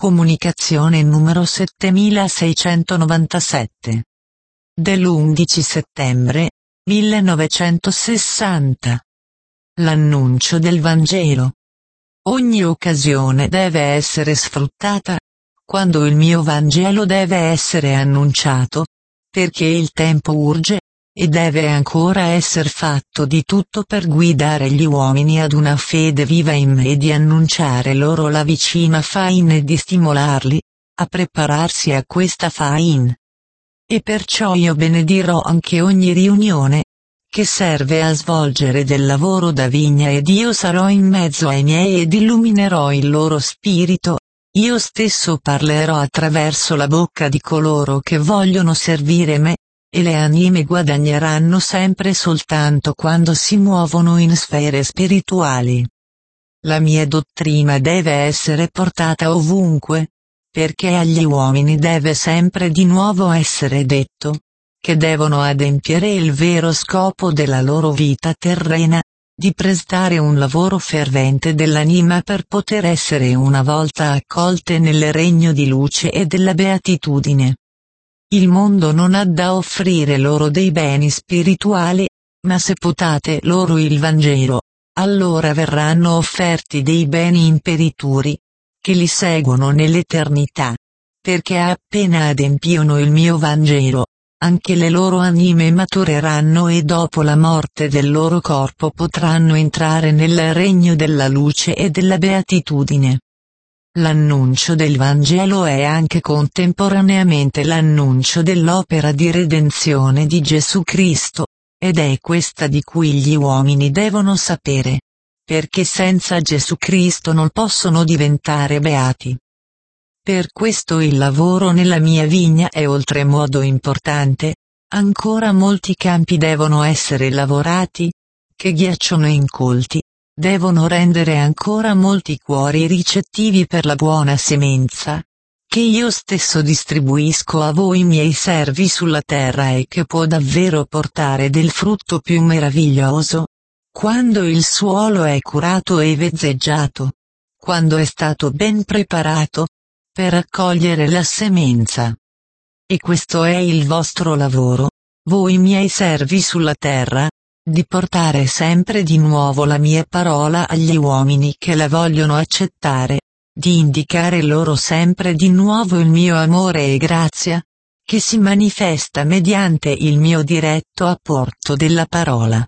Comunicazione numero 7697. Dell'11 settembre 1960. L'annuncio del Vangelo. Ogni occasione deve essere sfruttata, quando il mio Vangelo deve essere annunciato, perché il tempo urge, e deve ancora essere fatto di tutto per guidare gli uomini ad una fede viva in me e di annunciare loro la vicina faina e di stimolarli a prepararsi a questa faina. E perciò io benedirò anche ogni riunione che serve a svolgere del lavoro da vigna, ed io sarò in mezzo ai miei ed illuminerò il loro spirito. Io stesso parlerò attraverso la bocca di coloro che vogliono servire me, e le anime guadagneranno sempre soltanto quando si muovono in sfere spirituali. La mia dottrina deve essere portata ovunque, perché agli uomini deve sempre di nuovo essere detto che devono adempiere il vero scopo della loro vita terrena, di prestare un lavoro fervente dell'anima per poter essere una volta accolte nel regno di luce e della beatitudine. Il mondo non ha da offrire loro dei beni spirituali, ma se potate loro il Vangelo, allora verranno offerti dei beni imperituri, che li seguono nell'eternità. Perché appena adempiono il mio Vangelo, anche le loro anime matureranno e dopo la morte del loro corpo potranno entrare nel regno della luce e della beatitudine. L'annuncio del Vangelo è anche contemporaneamente l'annuncio dell'opera di redenzione di Gesù Cristo, ed è questa di cui gli uomini devono sapere, perché senza Gesù Cristo non possono diventare beati. Per questo il lavoro nella mia vigna è oltremodo importante, ancora molti campi devono essere lavorati, che ghiacciono e incolti. Devono rendere ancora molti cuori ricettivi per la buona semenza, che io stesso distribuisco a voi miei servi sulla terra e che può davvero portare del frutto più meraviglioso, quando il suolo è curato e vezzeggiato, quando è stato ben preparato, per accogliere la semenza. E questo è il vostro lavoro, voi miei servi sulla terra, di portare sempre di nuovo la mia parola agli uomini che la vogliono accettare, di indicare loro sempre di nuovo il mio amore e grazia, che si manifesta mediante il mio diretto apporto della parola.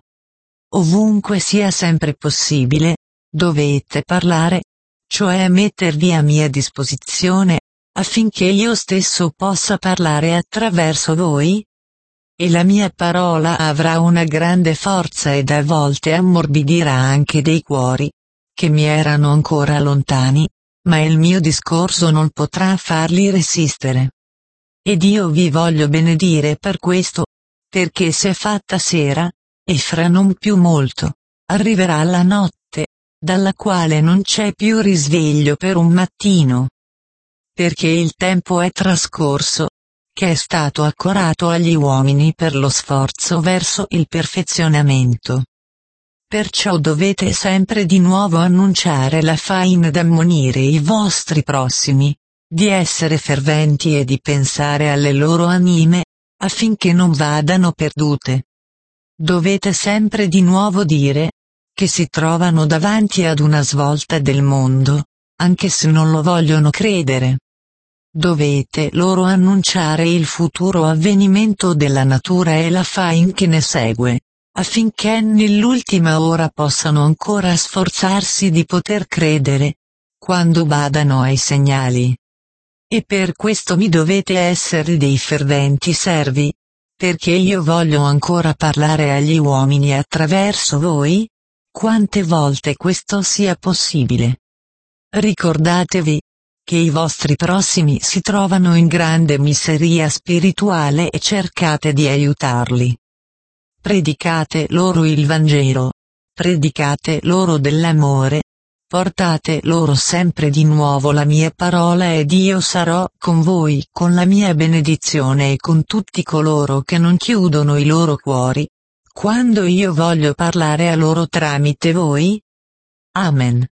Ovunque sia sempre possibile, dovete parlare, cioè mettervi a mia disposizione, affinché io stesso possa parlare attraverso voi. E la mia parola avrà una grande forza ed a volte ammorbidirà anche dei cuori, che mi erano ancora lontani, ma il mio discorso non potrà farli resistere. Ed io vi voglio benedire per questo, perché si è fatta sera, e fra non più molto, arriverà la notte, dalla quale non c'è più risveglio per un mattino. Perché il tempo è trascorso, che è stato accorato agli uomini per lo sforzo verso il perfezionamento. Perciò dovete sempre di nuovo annunciare la faina ed ammonire i vostri prossimi, di essere ferventi e di pensare alle loro anime, affinché non vadano perdute. Dovete sempre di nuovo dire, che si trovano davanti ad una svolta del mondo, anche se non lo vogliono credere. Dovete loro annunciare il futuro avvenimento della natura e la faina che ne segue, affinché nell'ultima ora possano ancora sforzarsi di poter credere, quando badano ai segnali. E per questo mi dovete essere dei ferventi servi, perché io voglio ancora parlare agli uomini attraverso voi, quante volte questo sia possibile. Ricordatevi che i vostri prossimi si trovano in grande miseria spirituale e cercate di aiutarli. Predicate loro il Vangelo, predicate loro dell'amore, portate loro sempre di nuovo la mia parola ed io sarò con voi con la mia benedizione e con tutti coloro che non chiudono i loro cuori, quando io voglio parlare a loro tramite voi. Amen.